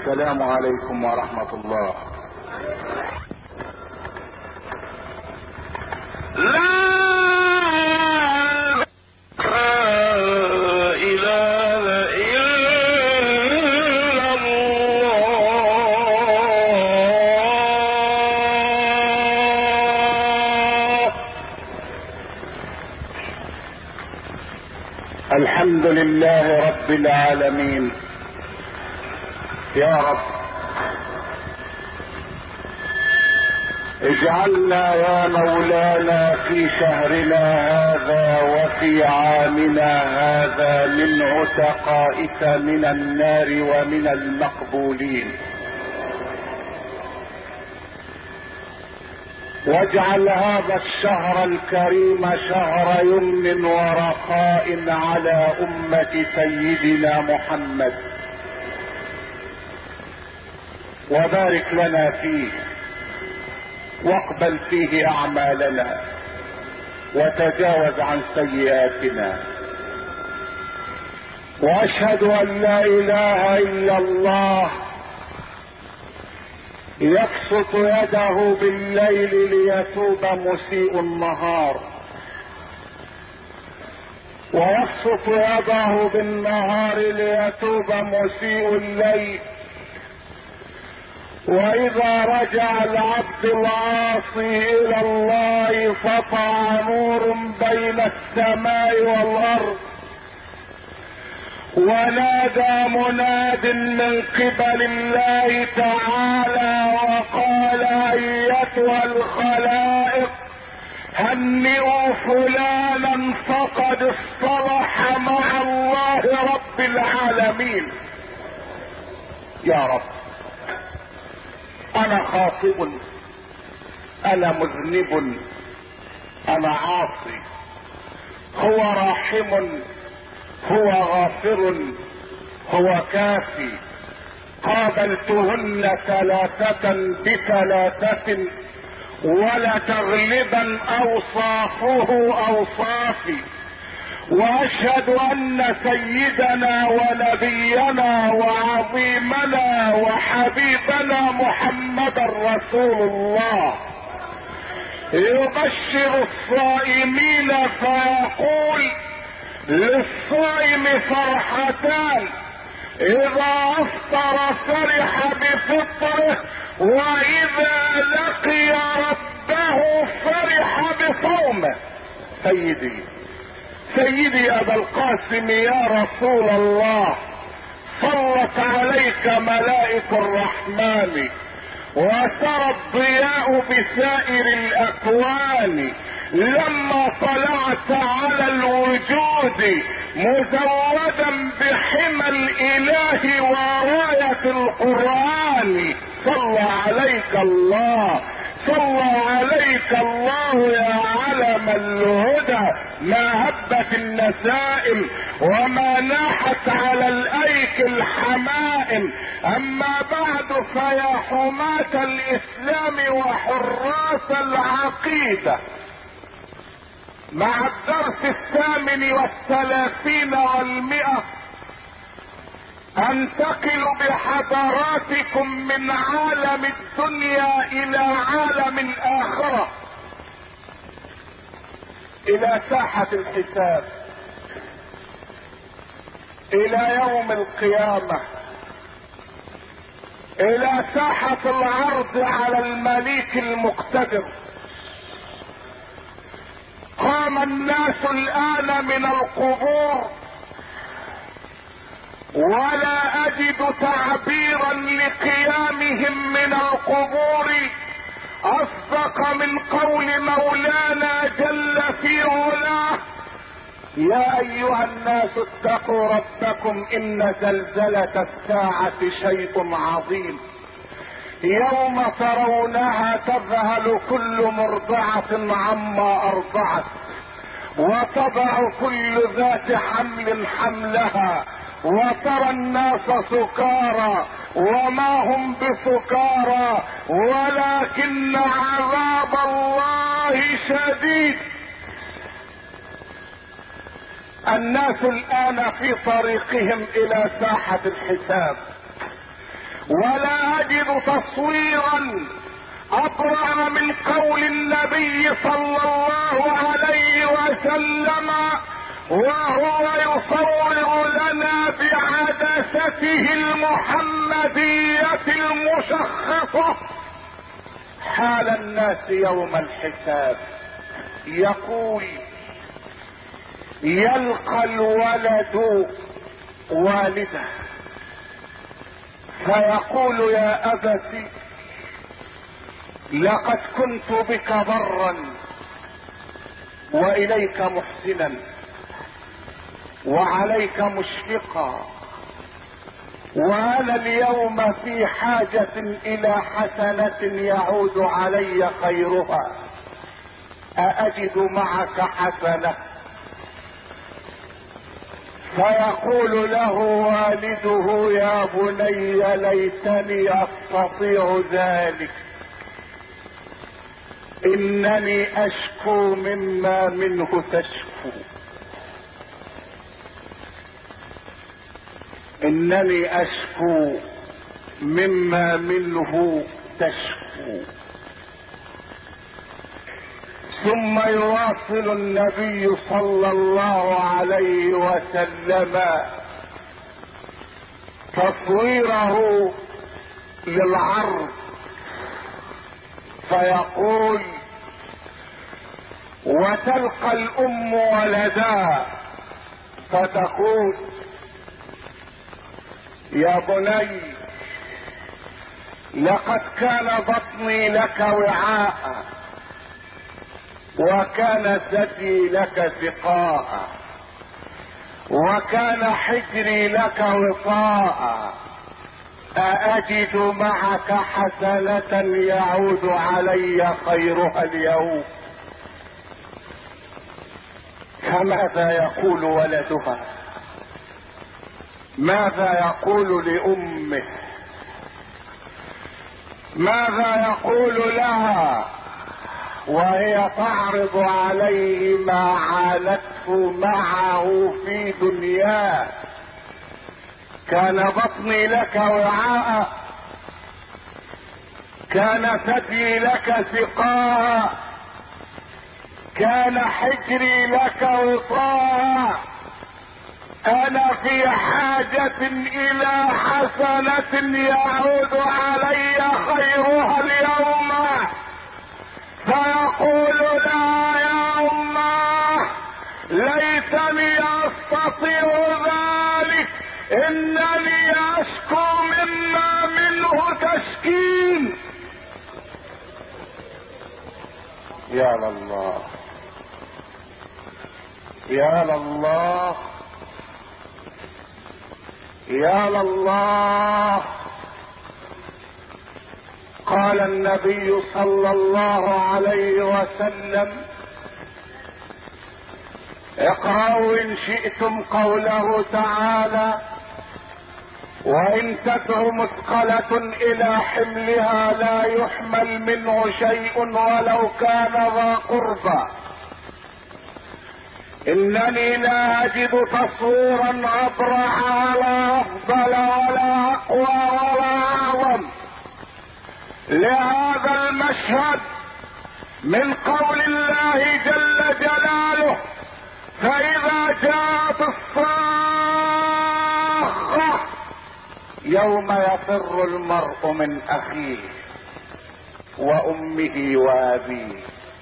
السلام عليكم ورحمة الله. لا إله إلا الله. الحمد لله رب العالمين. يا رب اجعلنا يا مولانا في شهرنا هذا وفي عامنا هذا من عتقائك من النار ومن المقبولين، واجعل هذا الشهر الكريم شهر يمن ورخاء على أمة سيدنا محمد، وبارك لنا فيه، واقبل فيه اعمالنا، وتجاوز عن سيئاتنا. واشهد ان لا اله الا الله يبسط يده بالليل ليتوب مسيء النهار، ويبسط يده بالنهار ليتوب مسيء الليل، واذا رجع العبد العاصي الى الله سطع نور بين السماء والارض، ونادى مناد من قبل الله تعالى وقال ايتها الخلائق هنئوا فلانا فقد اصطلح مع الله رب العالمين. يا رب انا خاطئ، انا مذنب، انا عاصي، هو راحم، هو غافر، هو كافي. قابلتهن ثلاثة بثلاثة ولتغلبا اوصافه اوصافي، واشهد ان سيدنا ونبينا وعظيمنا وحبيبنا محمد رسول الله يبشر الصائمين فيقول للصائم فرحتان، اذا افطر فرح بفطره، واذا لقي ربه فرح بصومه. سيدي ابا القاسم يا رسول الله، صلت عليك ملائكة الرحمن وسرى الضياء بسائر الاكوان، لما طلعت على الوجود مزودا بحمى الاله وراية القرآن. صلى عليك الله، صلى عليك الله يا علم الهدى، ما هبت النسائم وما ناحت على الايك الحمائم. اما بعد فيا حماة الاسلام وحراس العقيدة، مع الدرس 38 و100 انتقل بحضراتكم من عالم الدنيا الى عالم الاخرة، الى ساحة الحساب، الى يوم القيامة، الى ساحة العرض على المليك المقتدر. قام الناس الان من القبور، ولا اجد تعبيرا لقيامهم من القبور اصدق من قول مولانا جل في علاه: يا ايها الناس اتقوا ربكم ان زلزلة الساعة شيء عظيم، يوم ترونها تذهل كل مرضعة عما ارضعت، وتضع كل ذات حمل حملها، وترى الناس سكارى وما هم بسكارى ولكن عذاب الله شديد. الناس الان في طريقهم الى ساحة الحساب، ولا اجد تصويرا ابرع من قول النبي صلى الله عليه وسلم وهو يصور لنا بعدسته المحمدية المشخصة حال الناس يوم الحساب. يقول: يلقى الولد والده فيقول: يا أبت لقد كنت بك برا وإليك محسنا وعليك مشفقا، وأنا اليوم في حاجة إلى حسنة يعود علي خيرها، أأجد معك حسنة؟ فيقول له والده: يا بني ليتني أستطيع ذلك، إنني أشكو مما منه تشكو، إنني أشكو مما منه تشكو. ثم يواصل النبي صلى الله عليه وسلم تصويره للعرض فيقول: وتلقى الام ولدا فتقول: يا بني لقد كان بطني لك وعاء وكان ثدي لك سقاء وكان حجري لك وطاء، أأجد معك حسنة يعود علي خيرها اليوم؟ فماذا يقول ولدها؟ ماذا يقول لأمه؟ ماذا يقول لها وهي تعرض عليه ما عانته معه في دنياه؟ كان بطني لك وعاء، كان ثدي لك سقاء، كان حجري لك وطاء، انا في حاجة الى حسنة يعود علي خيرها اليوم. فيقول: لا يا اماه، ليتني استطيع ذلك، انني اشكو مما منه تشكين. يا لله يا لله يا لله. قال النبي صلى الله عليه وسلم: اقرأوا ان شئتم قوله تعالى: وان تدع مثقلة الى حملها لا يحمل منه شيء ولو كان ذا قربى. انني لا اجد تصويرا ابرع ولا افضل ولا اقوى ولا اعظم لهذا المشهد من قول الله جل جلاله: فاذا جاءت الصاخة يوم يفر المرء من اخيه وامه وابيه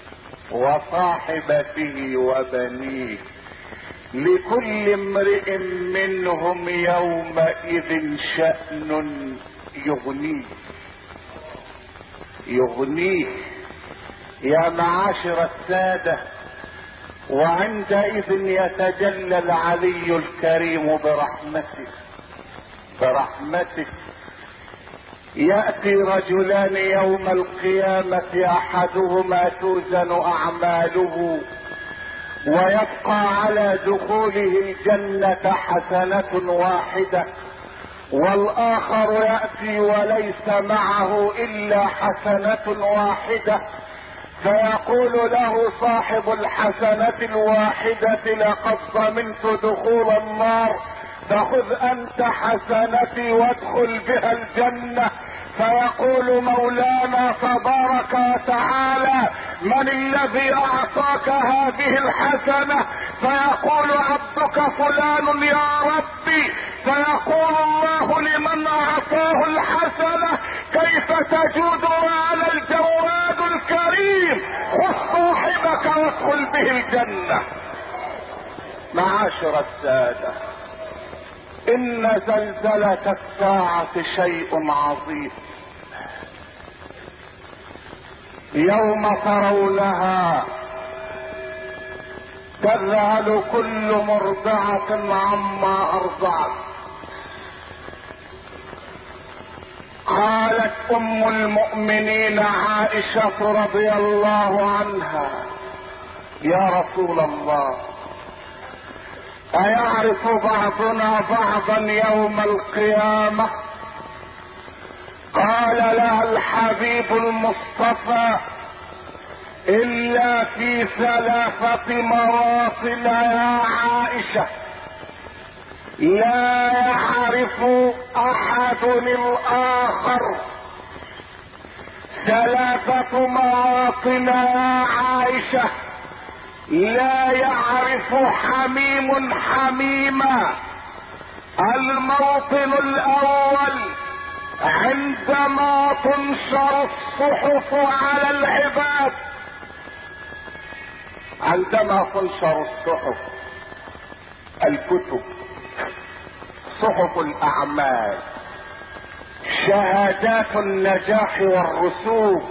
وصاحبته وبنيه لكل امرئ منهم يومئذ شأن يغنيه. يا معاشر السادة، وعندئذ يتجلى العلي الكريم برحمته يأتي رجلان يوم القيامة احدهما توزن اعماله ويبقى على دخوله الجنة حسنة واحدة، والاخر يأتي وليس معه الا حسنة واحدة، فيقول له صاحب الحسنة الواحدة: لقد ضمنت دخول النار فخذ انت حسنتي وادخل بها الجنة. فيقول مولانا تبارك وتعالى: من الذي اعطاك هذه الحسنة؟ فيقول: عبدك فلان يا ربي. فيقول الله لمن اعطاه الحسنة: كيف تجود على الجواد الكريم؟ خذ صاحبك وادخل به الجنة. معاشر السادة، ان زلزلة الساعة شيء عظيم. يوم ترونها تذهل كل مرضعة عما ارضعت. قالت ام المؤمنين عائشة رضي الله عنها: يا رسول الله، ايعرف بعضنا بعضا يوم القيامة؟ قال لها الحبيب المصطفى: الا في 3 مواطن يا عائشة لا يعرف احد الاخر. 3 مواطن يا عائشة لا يعرف حميم حميما. الموطن الاول: عندما تنشر الصحف على العباد. عندما تنشر الصحف، الكتب، صحف الاعمال، شهادات النجاح والرسوب،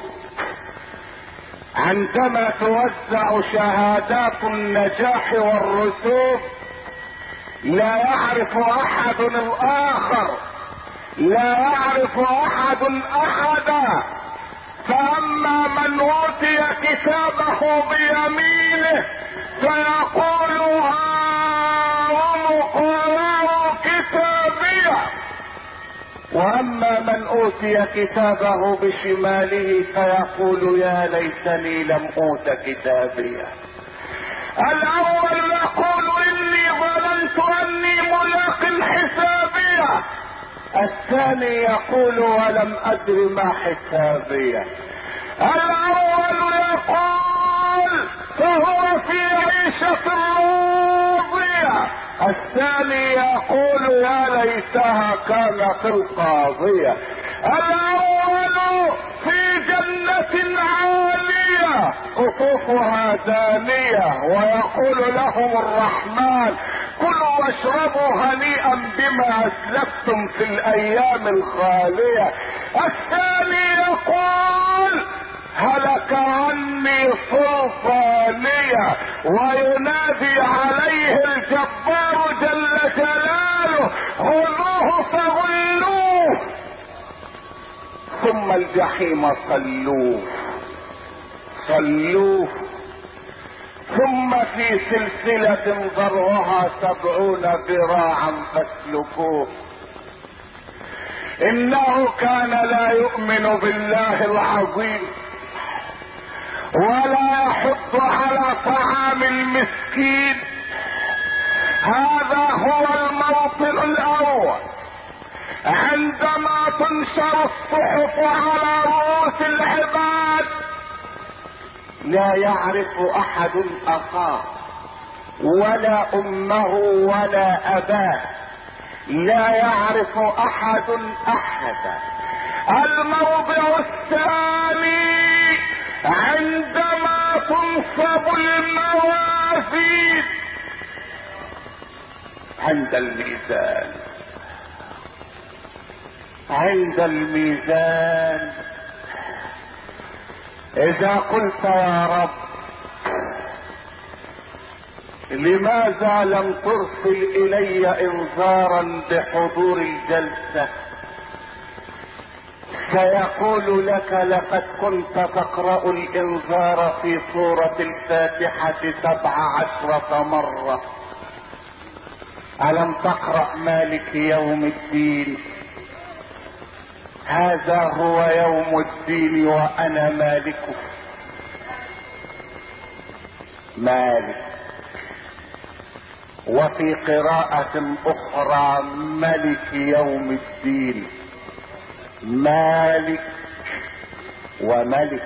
عندما توزع شهادات النجاح والرسوب لا يعرف احد الاخر، لا يعرف احد احدا. فاما من اوتي كتابه بيمينه فيقول: هاؤم اقرءوا كتابيه. واما من اوتي كتابه بشماله فيقول: يا ليتني لم اوت كتابيه. الاول يقول: اني ظننت اني ملاق حسابيه. الثاني يقول: ولم ادر ما حسابيه. الاول يقول فهو في عيشة راضية. الثاني يقول: يا ليتها كانت القاضية. الاول في جنة عالية قطوفها دانية ويقول لهم الرحمن: كلوا واشربوا هنيئا بما اسلفتم في الايام الخالية. الثاني يقول: هلك عني سلطانية. وينادي عليه الجبار جل جلاله: خذوه فغلوه ثم الجحيم صلوه ثم في سلسلة ذرعها 70 ذراعا فاسلكوه. انه كان لا يؤمن بالله العظيم ولا يحض على طعام المسكين. هذا هو الموطن الاول. عندما تنشر الصحف على رؤوس العباد لا يعرف احد اخاه ولا امه ولا اباه، لا يعرف احد احدا. الموضع الثاني: عندما تنصب الموازين عند الميزان. اذا قلت: يا رب لماذا لم ترسل الي انذارا بحضور الجلسة؟ سيقول لك: لقد كنت تقرأ الانذار في سورة الفاتحة 17 مرة. ألم تقرأ مالك يوم الدين؟ هذا هو يوم الدين وانا مالكه. مالك وفي قراءة اخرى ملك يوم الدين. مالك وملك.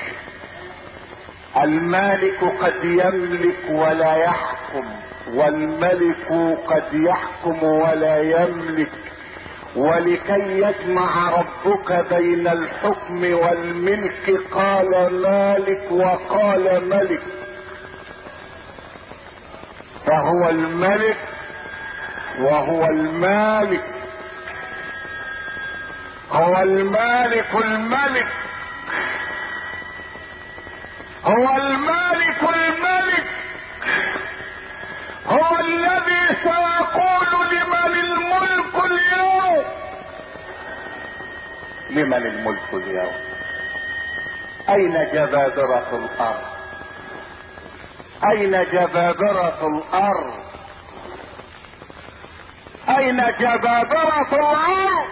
المالك قد يملك ولا يحكم، والملك قد يحكم ولا يملك. ولكي يجمع ربك بين الحكم والملك قال مالك وقال ملك، فهو الملك وهو المالك. هو المالك الملك، هو المالك الملك، هو الذي سيقول لمن الملك اليوم. لمن الملك اليوم؟ اين جبابرة الارض؟ اين جبابرة الارض؟ اين جبابرة الارض؟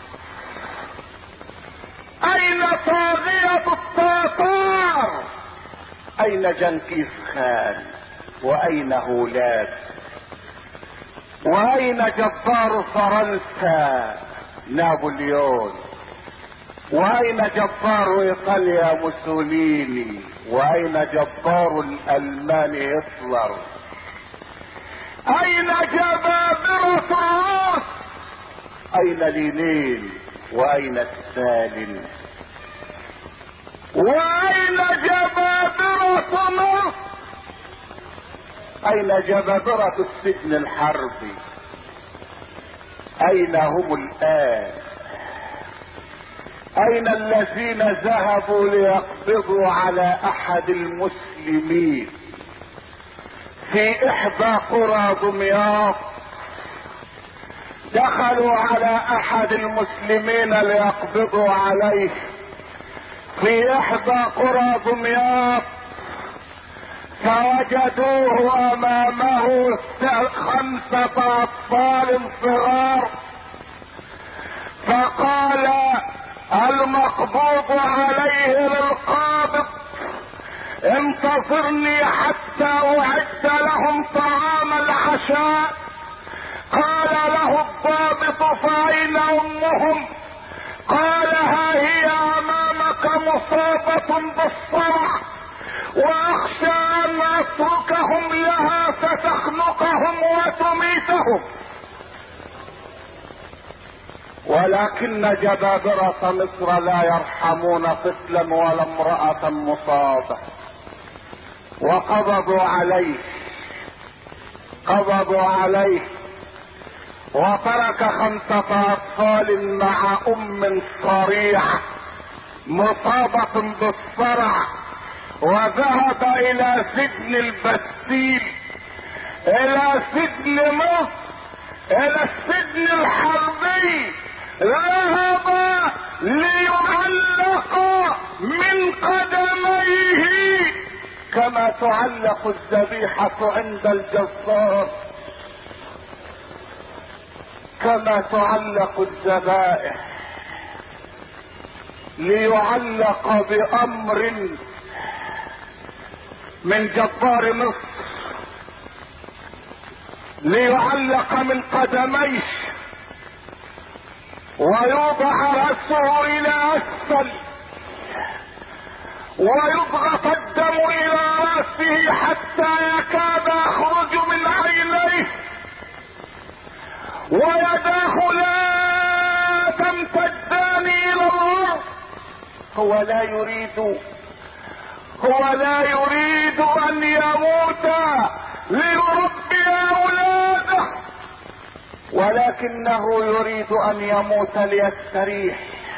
اين طاغية التتار؟ اين جنكيز خان؟ واين هولاد؟ واين جبار فرنسا نابليون؟ واين جبار ايطاليا موسوليني؟ واين جبار الالمان هتلر؟ اين جبابرة الروس؟ اين لينين؟ واين ستالين؟ واين جبابرة مصر؟ اين جبابرة السجن الحربي؟ اين هم الان؟ اين الذين ذهبوا ليقبضوا على احد المسلمين في احدى قرى دمياط؟ دخلوا على احد المسلمين ليقبضوا عليه في احدى قرى دمياط، فوجدوه امامه 5 اطفال صغار، فقال المقبوض عليه للقابض انتظرني حتى اعد لهم طعام العشاء. قال له الضابط فاين امهم؟ قال ها هي امامك مصابة بالصرع، واخشى ان اتركهم لها فتخنقهم وتميتهم. ولكن جبابرة مصر لا يرحمون طفلا ولا امرأة مصابة، وقبضوا عليه، قبضوا عليه، وترك 5 اطفال مع ام صريعة مصابة بالصرع، وذهب الى سجن البستيل، الى سجن مصر، الى السجن الحربي. ذهب ليعلق من قدميه كما تعلق الذبيحة عند الجزار، كما تعلق الذبائح، ليعلق بامر من جبار مصر، ليعلق من قدميه ويوضع رأسه الى اسفل ويضغط الدم الى رأسه حتى يكاد يخرج من عينيه، ويداه لا تمتدان الى الارض. هو لا يريد ان يموت ليربي اولاده، ولكنه يريد ان يموت ليستريح.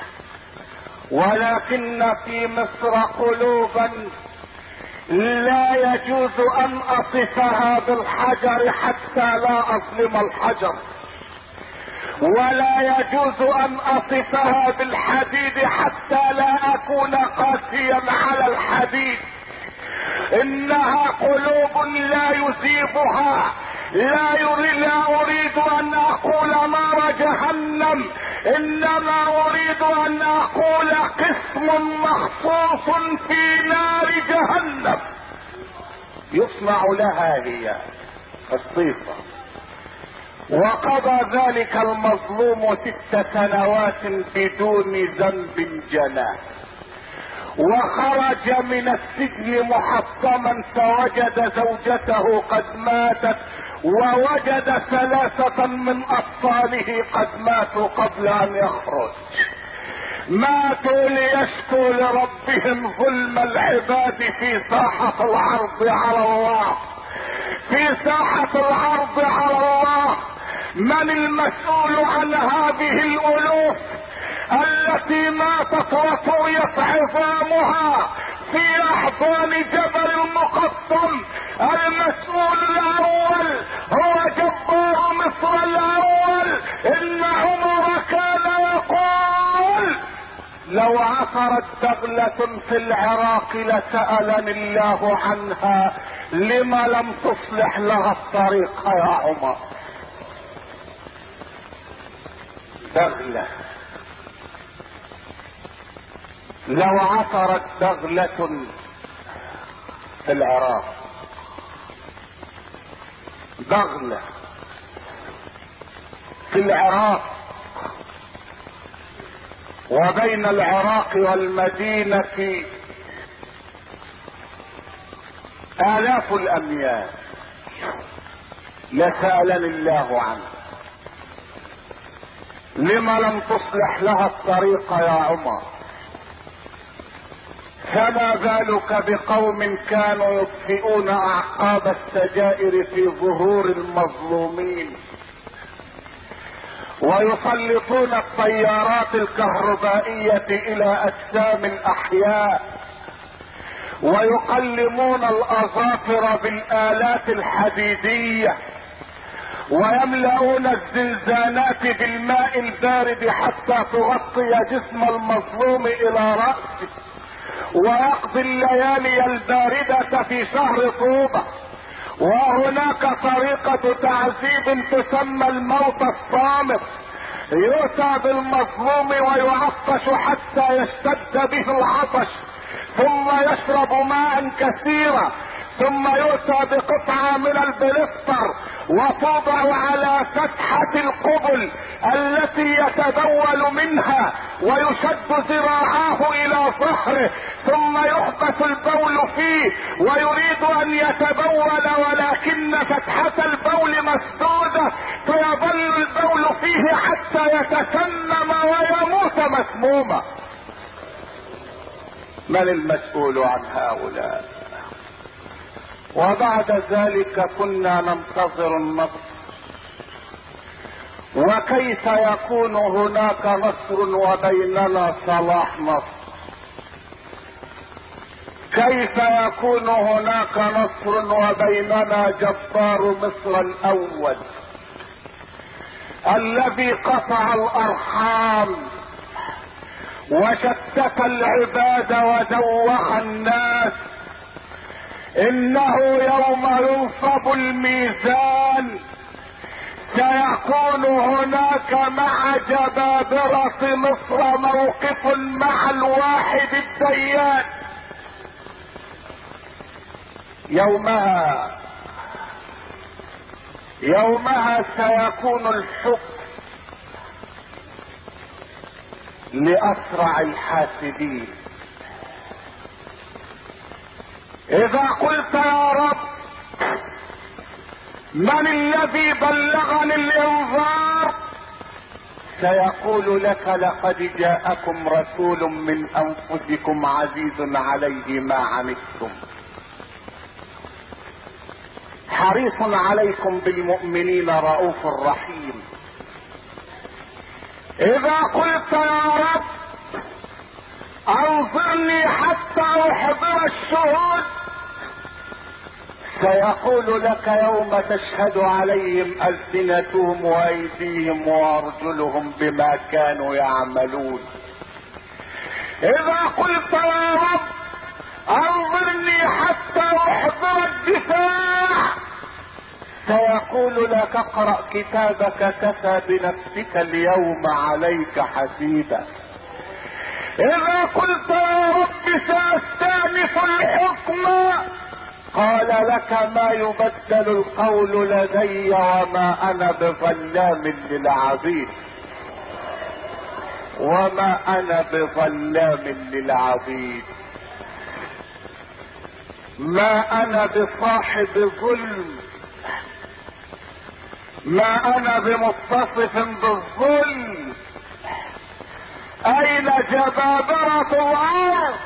ولكن في مصر قلوبا لا يجوز ان اصفها بالحجر حتى لا اظلم الحجر، ولا يجوز ان اصفها بالحديد حتى لا اكون قاسيا على الحديد. انها قلوب لا يصيبها، لا اريد ان اقول نار جهنم، انما اريد ان اقول قسم مخصوص في نار جهنم يصنع لها هي. الصيفة. وقضى ذلك المظلوم 6 سنوات بدون ذنب جناه، وخرج من السجن محطما فوجد زوجته قد ماتت، ووجد 3 من اطفاله قد ماتوا قبل ان يخرج. ماتوا ليشكوا لربهم ظلم العباد في ساحة العرض على الله، في ساحة العرض على الله. من المسؤول عن هذه الالوف التي ماتت وطويت عظامها في احضان جبل المقطم؟ المسؤول الاول هو جبار مصر الاول. ان عمر كان يقول: لو عثرت دغلة في العراق لسألني الله عنها، لما لم تصلح لها الطريق يا عمر؟ دغلة، لو عثرت دغلة في العراق، دغلة في العراق، وبين العراق والمدينة آلاف الأميال، لسألني الله عنه، لما لم تصلح لها الطريق يا عمر؟ فما بالك بقوم كانوا يطفئون اعقاب السجائر في ظهور المظلومين، ويسلطون الطيارات الكهربائية الى اجسام الاحياء، ويقلمون الاظافر بالالات الحديدية، ويملؤون الزنزانات بالماء البارد حتى تغطي جسم المظلوم الى رأسه، ويقضي الليالي الباردة في شهر طوبة. وهناك طريقة تعذيب تسمى الموت الصامت، يؤتى بالمظلوم ويعطش حتى يشتد به العطش، ثم يشرب ماء كثيرا، ثم يؤتى بقطعة من البلستر وتوضع على فتحة القبل التي يتبول منها، ويشد ذراعاه الى ظهره، ثم يحبس البول فيه، ويريد ان يتبول ولكن فتحة البول مسدودة، فيظل البول فيه حتى يتسمم ويموت مسموما. من المسؤول عن هؤلاء؟ وبعد ذلك كنا ننتظر النصر، وكيف يكون هناك نصر وبيننا صلاح نصر؟ كيف يكون هناك نصر وبيننا جبار مصر الاول الذي قطع الارحام وشتت العباد ودوخ الناس؟ انه يوم ينصب الميزان سيكون هناك مع جبابرة مصر موقف مع الواحد الديان. يومها سيكون الحكم لأسرع الحاسبين. إذا قلت يا رب من الذي بلغني الانذار، سيقول لك لقد جاءكم رسول من انفسكم عزيز عليه ما عنتم حريص عليكم بالمؤمنين رؤوف رحيم. اذا قلت يا رب انظرني حتى احضر الشهود، سيقول لك يوم تشهد عليهم ألسنتهم وأيديهم وأرجلهم بما كانوا يعملون. إذا قلت يا رب أنظرني حتى أحضر الدفاع، سيقول لك اقرأ كتابك كفى بنفسك اليوم عليك حسيبا. إذا قلت يا رب سأستأنف الحكم، قال لك ما يبدل القول لدي وما انا بظلام للعبيد. وما انا بظلام للعبيد. ما انا بصاحب ظلم، ما انا بمتصف بالظلم. اين جبابرة الارض؟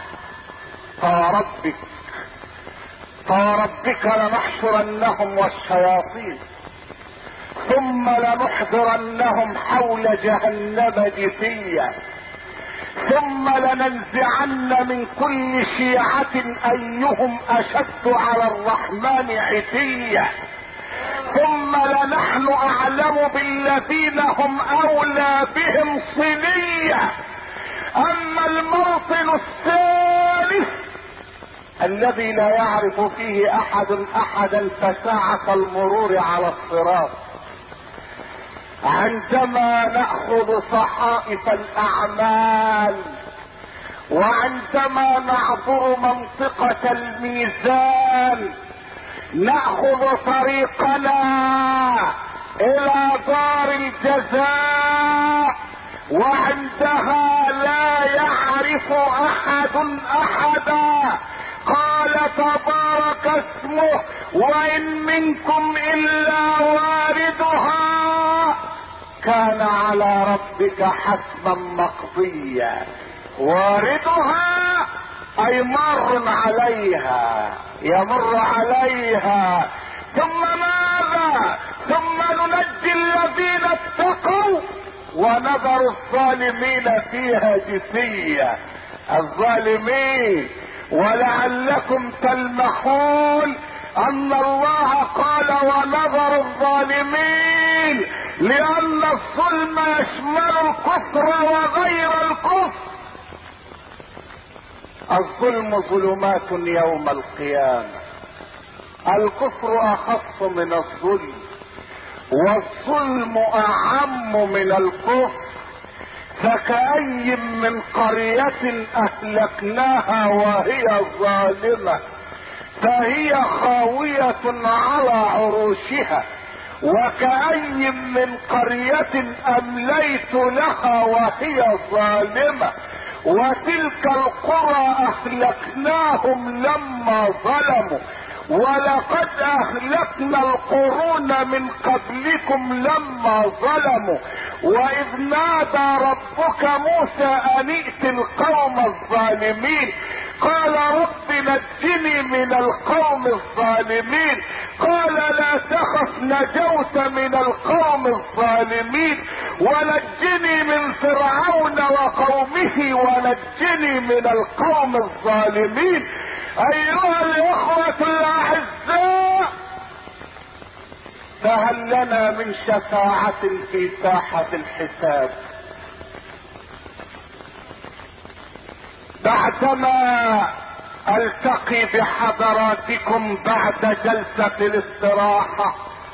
فوربك لنحشرنهم والشياطين ثم لنحضرنهم حول جهنم جثيا ثم لننزعن من كل شيعة ايهم اشد على الرحمن عتيا ثم لنحن اعلم بالذين هم اولى بهم صليا. اما الموطن الثالث الذي لا يعرف فيه احد احدا فساعة المرور على الصراط، عندما نأخذ صحائف الاعمال وعندما نعبر منطقة الميزان نأخذ طريقنا الى دار الجزاء، وعندها لا يعرف احد احدا. قال تبارك اسمه وان منكم الا واردها كان على ربك حتما مقضيا. واردها اي مر عليها، يمر عليها. ثم ماذا؟ ثم ننجي الذين اتقوا ونذر الظالمين فيها جثيا. الظالمين. ولعلكم تلمحون ان الله قال ونذر الظالمين لان الظلم يشمل الكفر وغير الكفر. الظلم ظلمات يوم القيامة، الكفر اخف من الظلم والظلم اعم من الكفر. فكأي من قرية اهلكناها وهي ظالمة فهي خاوية على عروشها وكأي من قرية امليت لها وهي ظالمة وتلك القرى اهلكناهم لما ظلموا ولقد اهلكنا القرون من قبلكم لما ظلموا واذ نادى ربك موسى ان ائت القوم الظالمين قال رب نجني من القوم الظالمين قال لا تخف نجوت من القوم الظالمين ونجني من فرعون وقومه ونجني من القوم الظالمين. ايها الاخوة الاعزاء، فهل لنا من شفاعة في ساحة الحساب؟ بعدما التقي بحضراتكم بعد جلسة الاستراحة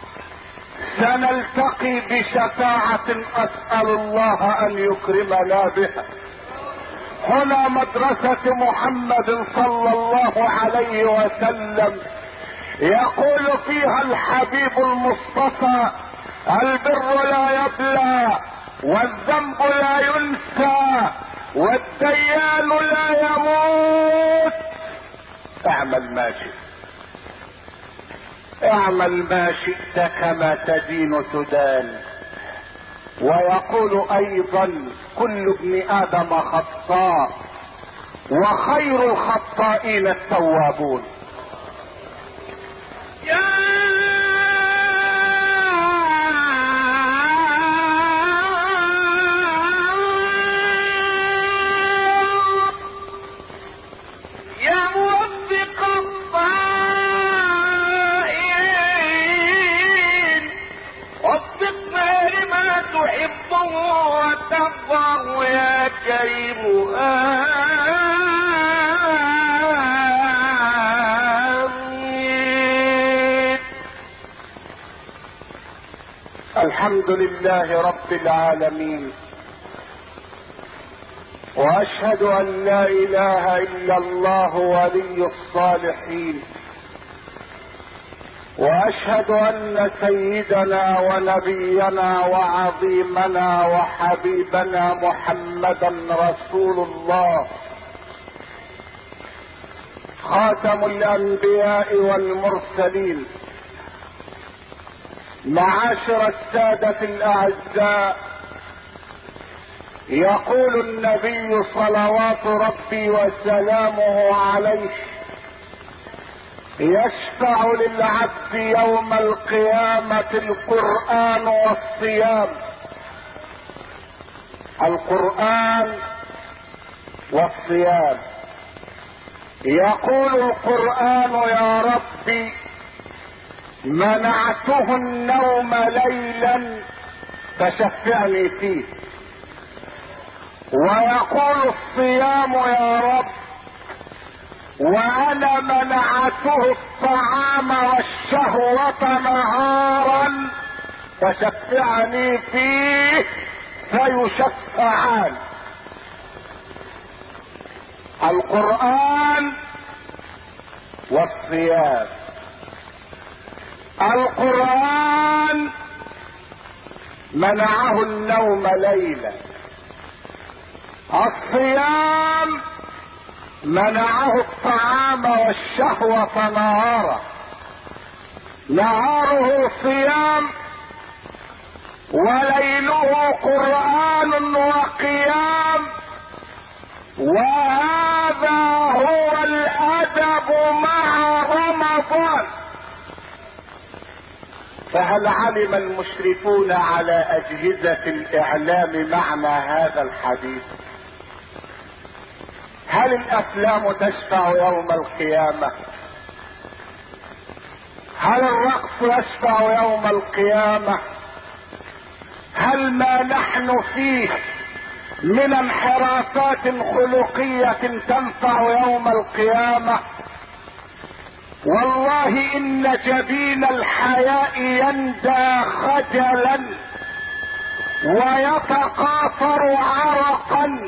سنلتقي بشفاعة اسأل الله ان يكرمنا بها. هنا مدرسة محمد صلى الله عليه وسلم يقول فيها الحبيب المصطفى البر لا يبلى والذنب لا ينسى والديان لا يموت. اعمل ما شئت، اعمل ما شئت كما تدين تدان. ويقول ايضا كل ابن ادم خطاء وخير الخطائين التوابون. يا كريم آمين. الحمد لله رب العالمين، واشهد ان لا اله الا الله ولي الصالحين، واشهد ان سيدنا ونبينا وعظيمنا وحبيبنا محمدا رسول الله خاتم الانبياء والمرسلين. معاشر السادة الاعزاء، يقول النبي صلوات ربي وسلامه عليه: يشفع للعبد يوم القيامة القرآن والصيام. القرآن والصيام. يقول القرآن: يا ربي منعته النوم ليلا فشفعني فيه. ويقول الصيام: يا رب وانا منعته الطعام والشهوة نهارا فشفعني فيه فيشفعان. القرآن والصيام. القرآن منعه النوم ليلا، الصيام منعه الطعام والشهوة نهارا. نهاره صيام وليله قرآن وقيام، وهذا هو الأدب مع رمضان. فهل علم المشرفون على أجهزة الإعلام معنى هذا الحديث؟ هل الافلام تشفع يوم القيامة؟ هل الرقص يشفع يوم القيامة؟ هل ما نحن فيه من انحرافات خلقية تنفع يوم القيامة؟ والله ان جبين الحياء يندى خجلا ويتقاطر عرقا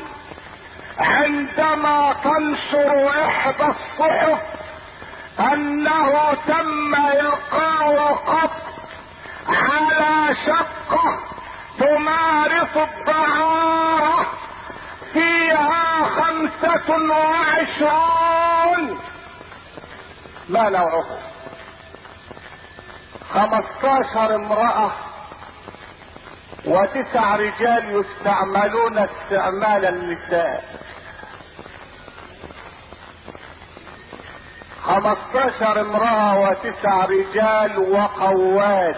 عندما تنشر احدى الصحف انه تم القاء قبض على شقة تمارس الدعارة فيها 25. ما نوعه؟ 15 امرأة و9 رجال يستعملون استعمال النساء. 15 امرأة و9 رجال وقوات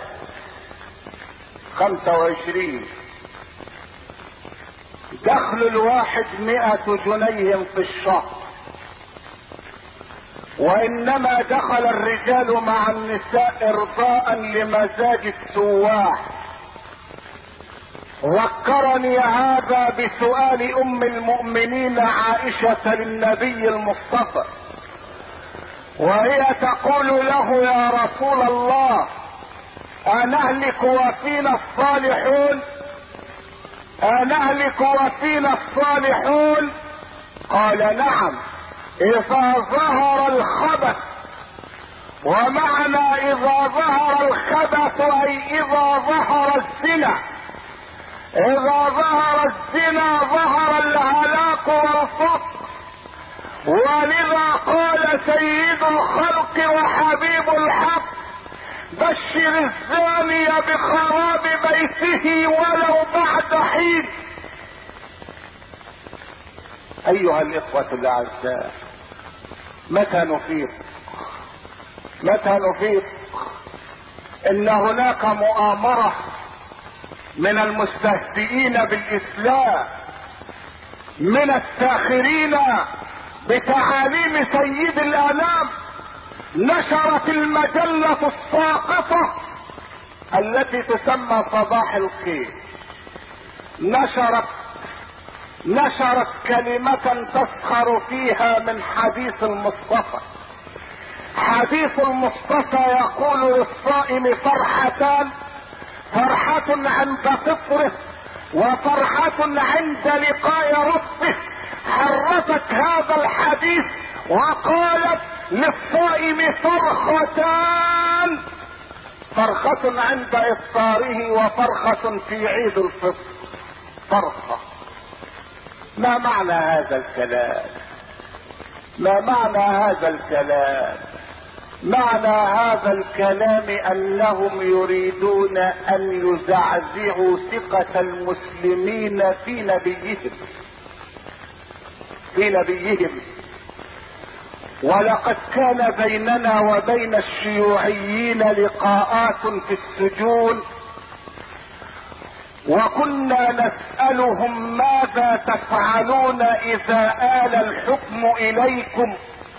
25. دخل الواحد 100 جنيه في الشهر، وانما دخل الرجال مع النساء ارضاء لمزاج السواح. ذكرني هذا بسؤال ام المؤمنين عائشة للنبي المصطفى، وهي تقول له: يا رسول الله أنهلك وفينا الصالحون؟ أنهلك وفينا الصالحون؟ قال: نعم، إذا ظهر الخبث. ومعنى إذا ظهر الخبث أي إذا ظهر الزنا. إذا ظهر الزنا ظهر الهلاك والفقر. ولذا قال سيد الخلق وحبيب الحق: بشر الزاني بخراب بيته ولو بعد حين. ايها الاخوة الاعزاء، متى نفيق؟ متى نفيق؟ ان هناك مؤامرة من المستهزئين بالاسلام، من الساخرين بتعاليم سيد الانام، نشرت المجلة الساقطة التي تسمى صباح الخير، نشرت كلمة تسخر فيها من حديث المصطفى. حديث المصطفى يقول للصائم فرحتان: فرحة عند فطره وفرحة عند لقاء ربه. حرفت هذا الحديث وقالت للصائم فرحتان فرخة عند افطاره وفرخة في عيد الفطر. فرخة. ما معنى هذا الكلام؟ ما معنى هذا الكلام؟ معنى هذا الكلام انهم يريدون ان يزعزعوا ثقة المسلمين في نبيهم. ولقد كان بيننا وبين الشيوعيين لقاءات في السجون، وكنا نسألهم ماذا تفعلون اذا آل الحكم اليكم،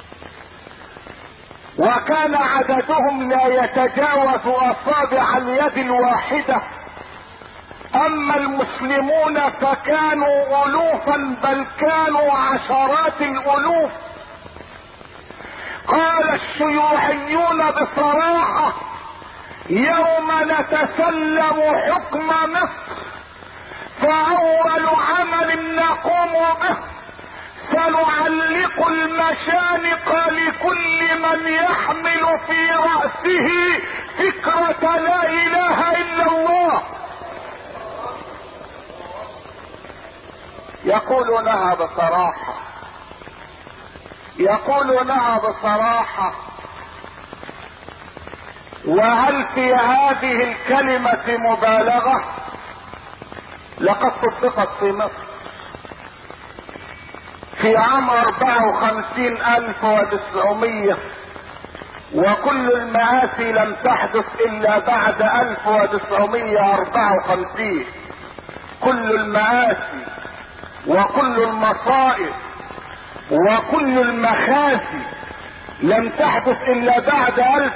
وكان عددهم لا يتجاوز اصابع اليد الواحدة. اما المسلمون فكانوا الوفا، بل كانوا عشرات الالوف. قال الشيوعيون بصراحة: يوم نتسلم حكم مصر فاول عمل نقوم به سنعلق المشانق لكل من يحمل في رأسه فكرة لا اله الا الله. يقولونها بصراحة، يقولونها بصراحة. وهل في هذه الكلمة مبالغة؟ لقد طبقت في مصر في عام 54,900، وكل المآسي لم تحدث الا بعد 1954. كل المآسي وكل المصائب وكل المخازي لم تحدث الا بعد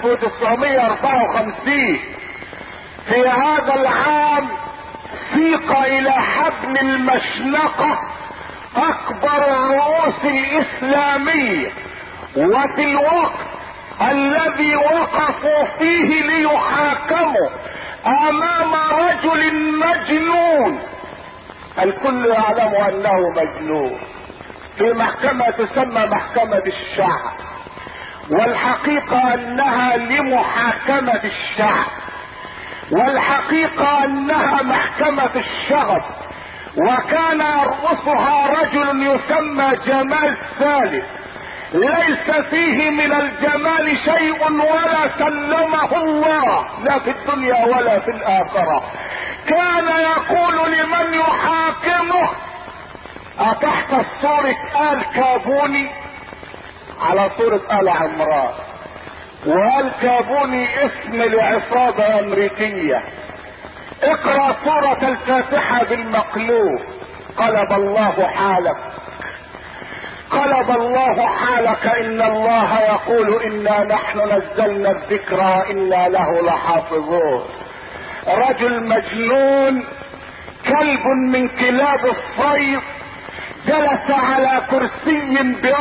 1954. في هذا العام سيق الى حبل المشنقة اكبر الرؤوس الاسلامية، وفي الوقت الذي وقفوا فيه ليحاكموا امام رجل مجنون، الكل يعلم انه مجنون، في محكمة تسمى محكمة الشعب، والحقيقة انها لمحاكمة الشعب، والحقيقة انها محكمة الشغب، وكان يرأسها رجل يسمى جمال ثالث، ليس فيه من الجمال شيء ولا سلمه الله، لا في الدنيا ولا في الآخرة. كان يقول لمن يحاكمه: أتحفظ صورة آل كابوني؟ على صورة آل عمران، وآل كابوني اسم لعصابة أمريكية. اقرأ سورة الفاتحة بالمقلوب. قلب الله حالك، قلب الله حالك. ان الله يقول انا نحن نزلنا الذكر وانا له لحافظون. رجل مجنون، كلب من كلاب الصيد، جلس على كرسي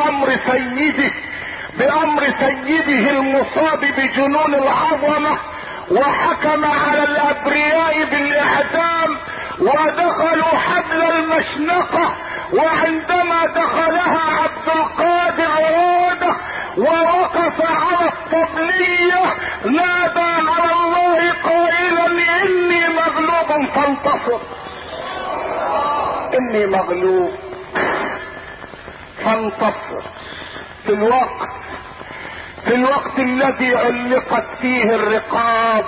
بامر سيده المصاب بجنون العظمة، وحكم على الابرياء بالاعدام، ودخلوا حبل المشنقة. وعندما دخلها عبد القادر عودة ووقف على الطبلية نادى على الله قائلا: اني مغلوب فانتصر، اني مغلوب فانتصر. في الوقت الذي علقت فيه الرقاب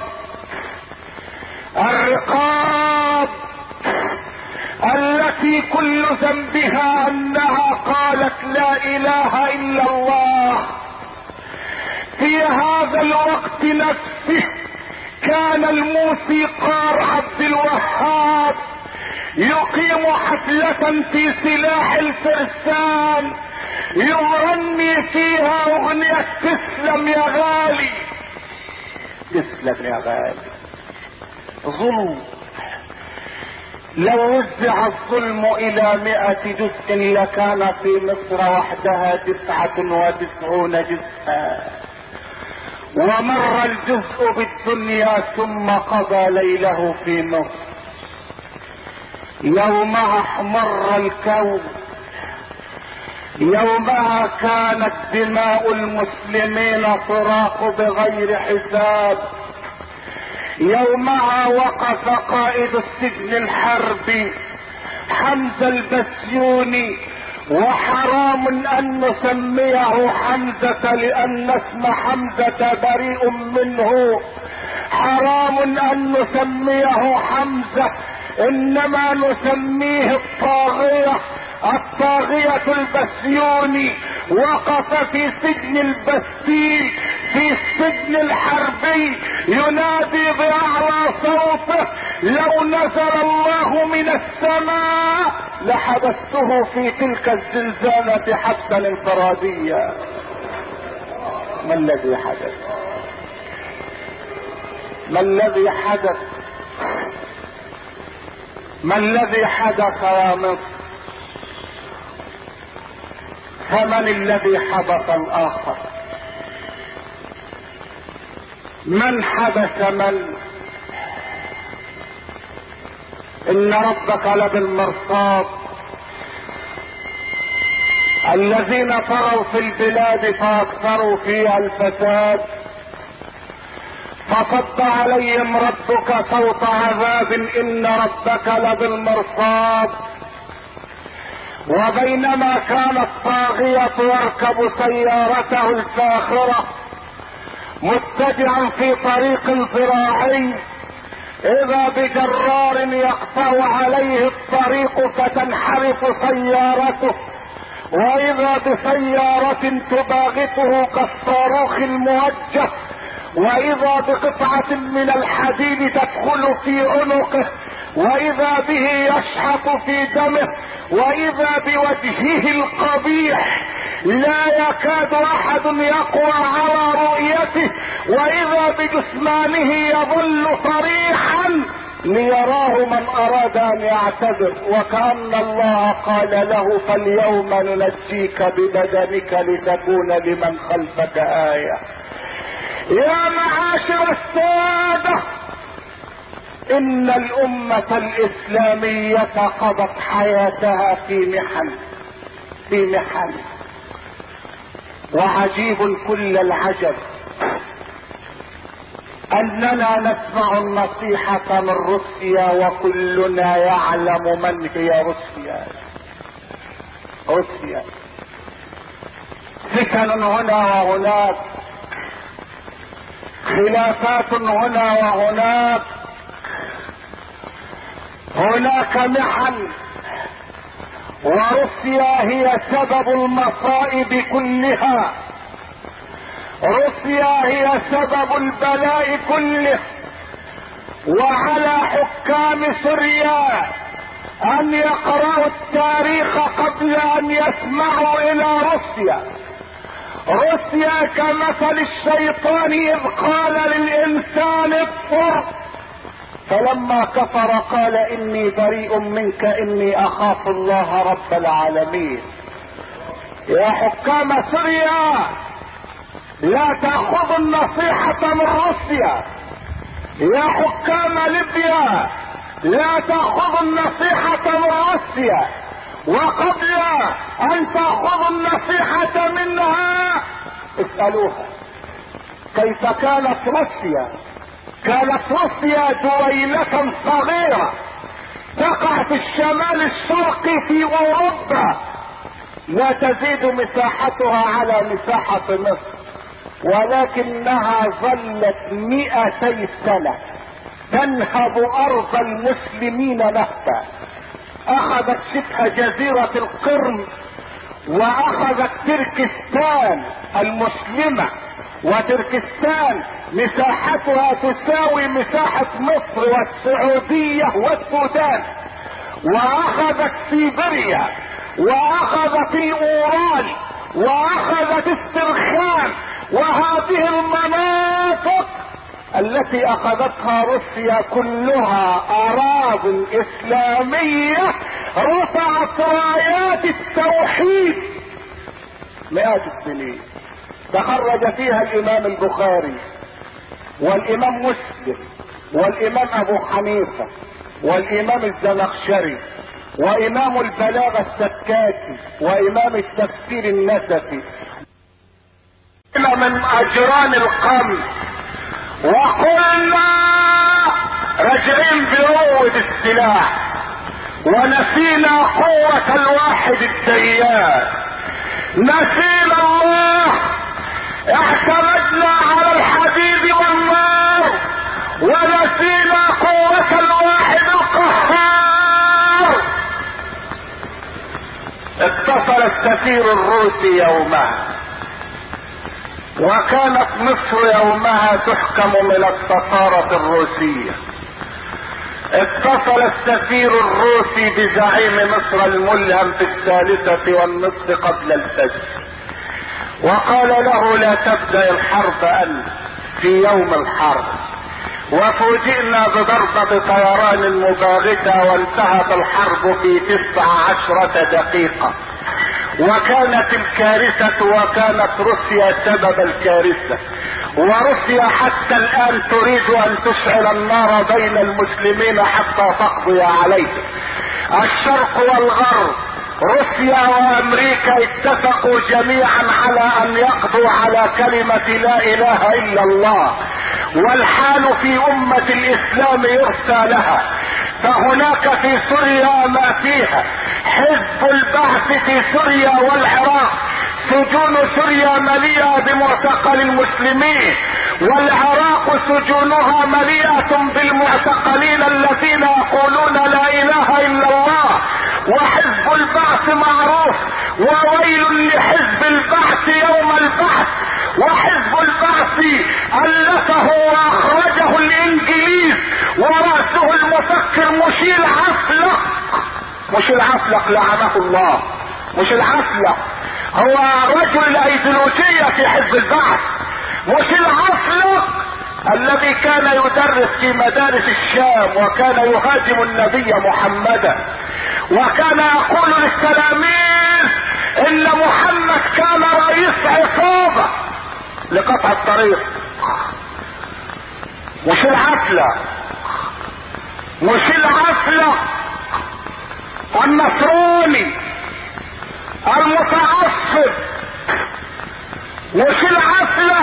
التي كل ذنبها انها قالت لا اله الا الله. في هذا الوقت نفسه كان الموسيقار عبد الوهاب يقيم حفلة في سلاح الفرسان يغني فيها اغنية تسلم يا غالي، تسلم يا غالي. ظلم. لو وزع الظلم الى 100 جزء لكان في مصر وحدها 99 جزءا، ومر الجزء بالدنيا ثم قضى ليله في مصر. يومها احمر الكون، يومها كانت دماء المسلمين تراق بغير حساب، يومها وقف قائد السجن الحربي حمزة البسيوني، وحرام ان نسميه حمزة لان اسم حمزة بريء منه، حرام ان نسميه حمزة، انما نسميه الطاغية البسيوني. وقف في سجن البستيل في السجن الحربي ينادي بأعلى صوته: لو نزل الله من السماء لحبسته في تلك الزنزانة حبسا انفراديا. ما الذي حدث؟ ما الذي حدث؟ ما الذي حدث يا مصر؟ فمن الذي حبس الآخر؟ من حبس من؟ إن ربك لبالمرصاد. الذين طغوا في البلاد فأكثروا فيها الفساد فصب عليهم ربك صوت عذاب إن ربك لبالمرصاد. وبينما كان الطاغية يركب سيارته الفاخرة متجعا في طريق زراعي، اذا بجرار يقطع عليه الطريق فتنحرف سيارته، واذا بسيارة تباغته كالصاروخ الموجه، واذا بقطعة من الحديد تدخل في عنقه، واذا به يشحط في دمه، واذا بوجهه القبيح لا يكاد احد يقوى على رؤيته، واذا بجسمانه يظل صريحا ليراه من اراد ان يعتذر، وكأن الله قال له: فاليوم ننجيك ببدنك لتكون لمن خلفك آية. يا معاشر السادة، ان الامة الاسلامية قضت حياتها في محن، وعجيب كل العجب اننا نسمع النصيحة من روسيا وكلنا يعلم من هي روسيا. فتن هنا وهناك، خلافات هنا وهناك، هناك محن، وروسيا هي سبب المصائب كلها، روسيا هي سبب البلاء كله. وعلى حكام سوريا ان يقرأوا التاريخ قبل ان يسمعوا الى روسيا. روسيا كمثل الشيطان اذ قال للانسان اكفر، فلما كفر قال اني بريء منك اني اخاف الله رب العالمين. يا حكام سوريا لا تأخذوا النصيحة من روسيا، يا حكام ليبيا لا تأخذوا النصيحة من روسيا، وقبل ان تأخذوا النصيحة منها اسألوها كيف كانت روسيا. كانت روسيا دويلة صغيرة تقع في الشمال الشرقي في اوروبا، لا تزيد مساحتها على مساحة مصر، ولكنها ظلت 200 سنة تنهب ارض المسلمين نهبا. اخذت شبه جزيرة القرم، واخذت تركستان المسلمة، وتركستان مساحتها تساوي مساحة مصر والسعودية والسودان، واخذت سيبيريا، واخذت الاورال، واخذت استرخان. وهذه المناطق التي اخذتها روسيا كلها اراض اسلامية رفعت رايات التوحيد 100 سنين. تخرج فيها الامام البخاري والامام مسلم والامام ابو حنيفة والامام الزمخشري وامام البلاغة السكاكي وامام التفسير النسفي من اجران القمح، وقلنا راجعين بقوة السلاح، ونسينا قوة الواحد الديان، نسينا الله، اعتمدنا على الحديد والنار، ونسينا قوة الواحد القهار. اتصل السفير الروسي يومها، وكانت مصر يومها تحكم من السفارة الروسية. اتصل السفير الروسي بزعيم مصر الملهم في 3:30 قبل الفجر، وقال له لا تبدأ الحرب أنت في يوم الحرب. وفوجئنا بضربة طيران مباغتة، وانتهت الحرب في 19 دقيقة. وكانت الكارثة، وكانت روسيا سبب الكارثة، وروسيا حتى الآن تريد أن تشعل النار بين المسلمين حتى تقضي عليه. الشرق والغرب، روسيا وامريكا اتفقوا جميعا على ان يقضوا على كلمة لا اله الا الله، والحال في امة الاسلام يرثى لها. فهناك في سوريا ما فيها، حزب البعث في سوريا والعراق، سجون سوريا مليئة بمعتقل المسلمين، والعراق سجونها مليئة بالمعتقلين الذين يقولون لا اله الا الله. وحزب البعث معروف، وويل لحزب البعث يوم البعث. وحزب البعث ألفه وأخرجه الإنجليز، ورأسه المفكر مشيل عفلق. مشيل عفلق لعنه الله، مشيل عفلق هو رجل الأيديولوجية في حزب البعث. مشيل عفلق الذي كان يدرس في مدارس الشام، وكان يهاجم النبي محمدا، وكان يقول للتلاميذ ان محمد كان رئيس عصابة لقطع الطريق. مش العفلة، مش العفلة النصراني المتعصب، مش العفلة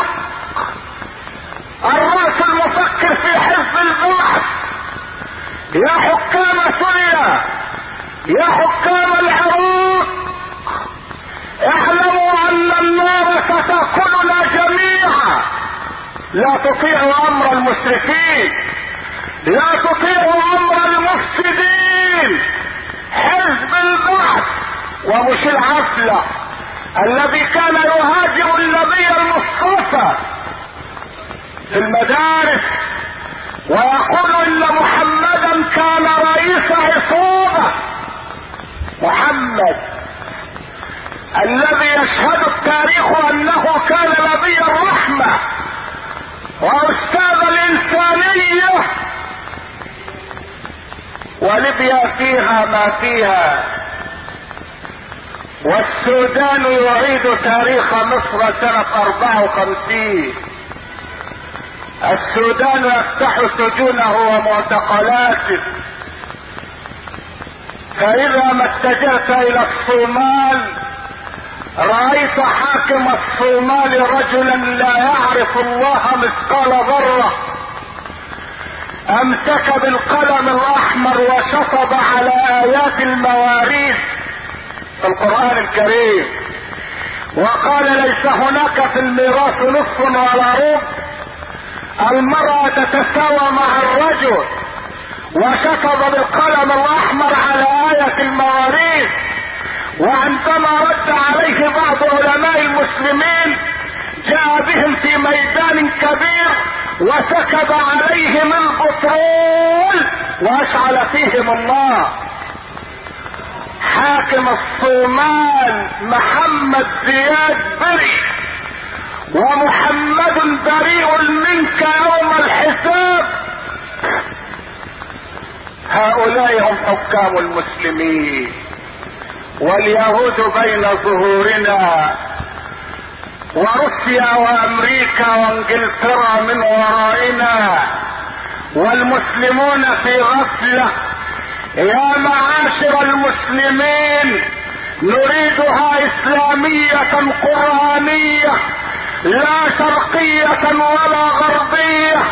الرأس المفكر في حزب البعث. يا حكام سوريا، يا حكام العراق، اعلموا ان النار ستأكلنا جميعا. لا تطيعوا امر المسرفين، لا تطيعوا امر المفسدين. حزب البعث ومش العفلة الذي كان يهاجم النبي المصطفى في المدارس، ويقول ان محمدا كان رئيس عصابة. محمد الذي يشهد التاريخ انه كان نبي الرحمة واستاذ الانسانية. وليبيا فيها ما فيها، والسودان يعيد تاريخ مصر سنة 54. السودان يفتح سجونه ومعتقلاته. فإذا ما اتجهت إلى الصومال رأيت حاكم الصومال رجلا لا يعرف الله مثقال ذرة، امسك بالقلم الاحمر وشطب على ايات المواريث في القرآن الكريم، وقال ليس هناك في الميراث نصف ولا ربع، المرأة تتساوى مع الرجل، وشطب بالقلم الاحمر على آية المواريث. وعندما رد عليه بعض علماء المسلمين جاء بهم في ميدان كبير وسكب عليهم البترول واشعل فيهم النار. حاكم الصومال محمد زياد بريء، ومحمد بريء منك يوم الحساب. هؤلاء هم حكام المسلمين، واليهود بين ظهورنا، وروسيا وامريكا وانجلترا من ورائنا، والمسلمون في غفلة. يا معاشر المسلمين، نريدها اسلامية قرآنية لا شرقية ولا غربية.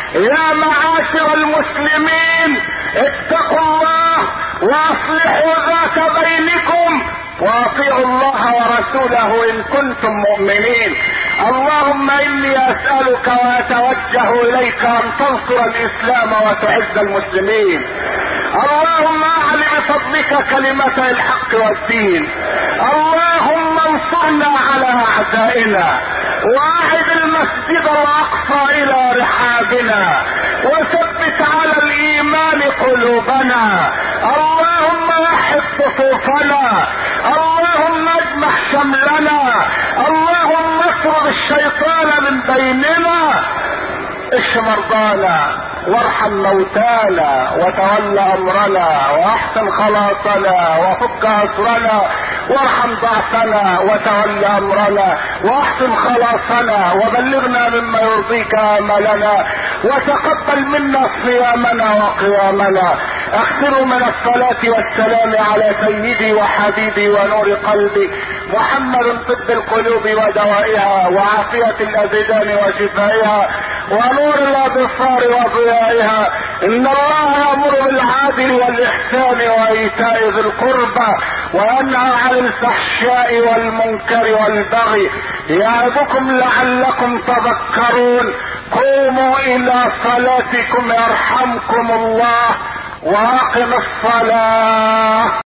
يا معاشر المسلمين اتقوا الله واصلحوا ذات بينكم واطيعوا الله ورسوله ان كنتم مؤمنين. اللهم اني اسألك واتوجه اليك ان تنصر الاسلام وتعز المسلمين. اللهم اعل بفضلك كلمة الحق والدين. اللهم انصرنا على اعدائنا واعد المسجد الاقصى الى رحابنا وثبت على الايمان قلوبنا. اللهم وحد صفوفنا. اللهم اجمع شملنا. اللهم اطرد الشيطان من بيننا. اشف مرضانا وارحم موتانا وتول امرنا واحسن خلاصنا وفك اسرنا وارحم ضعفنا وتول امرنا واحسن خلاصنا وبلغنا مما يرضيك املنا وتقبل منا صيامنا وقيامنا. اغفروا من الصلاة والسلام على سيدي وحبيبي ونور قلبي محمد طب القلوب ودوائها وعافية الابدان وشفائها ونور الابصار وضيائها. ان الله يأمر بالعدل والاحسان وايتاء ذي القربى وينهى عن الفحشاء والمنكر والبغي يعظكم لعلكم تذكرون. قوموا الى صلاتكم يرحمكم الله واقم الصلاة.